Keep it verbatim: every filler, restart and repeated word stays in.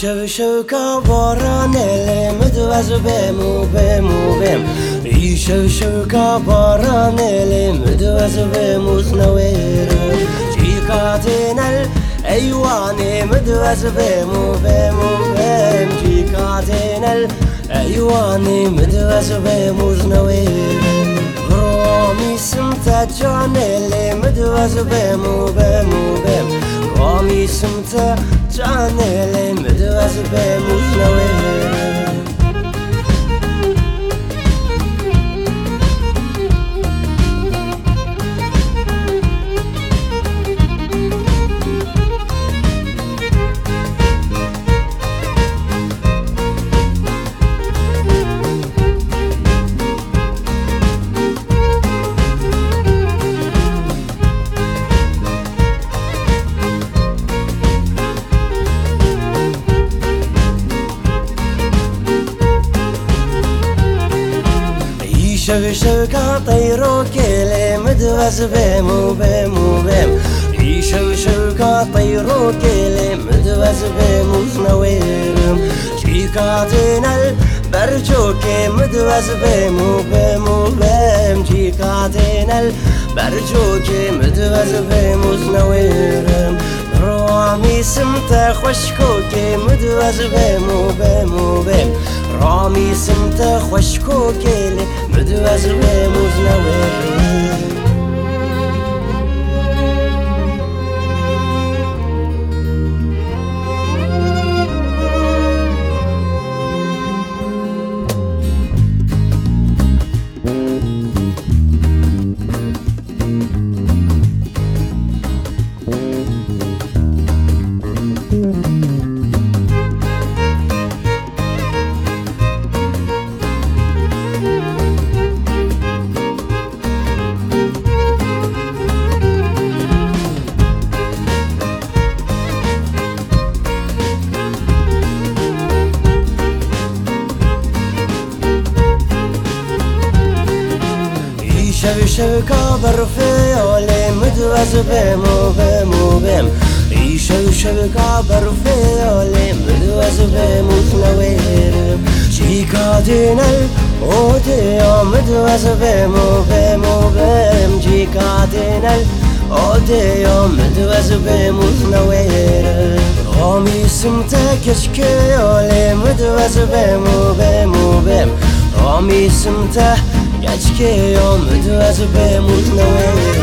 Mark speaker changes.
Speaker 1: شو شو كباران المدوز بمو بمو بم شو شو كباران المدوز بموز نوير جيكاتين الأيوان مدوز بمو بمو بم جيكاتين الأيوان مدوز بموز نوير رامي سمت جاني مدوز بمو بمو بم رامي سمت جاني مدوز بموز نوير شو شو كطيرو كلي مدوز بمو بمو بم شو شو كطيرو كلي مدوز بمو نويرم شيكاتين البرجوك مدوز بمو بمو بم شيكاتين البرجوك مدوز بمو نويرم رامي سمت خشكوك مدوز بمو بمو بم رامي سمت خشكوك مدوز بموز نوير شو شو كبر في علي مدوز بمو بمو بم شو شو كبر في علي مدوز بمو نوير شيكاتين الأوديو مدوز بمو بمو بم شيكاتين الأوديو مدوز بمو نوير رامي سمتك اشكي علي مدوز بمو بمو بم رامي سمته يشكي يوم مدوز بموت نوير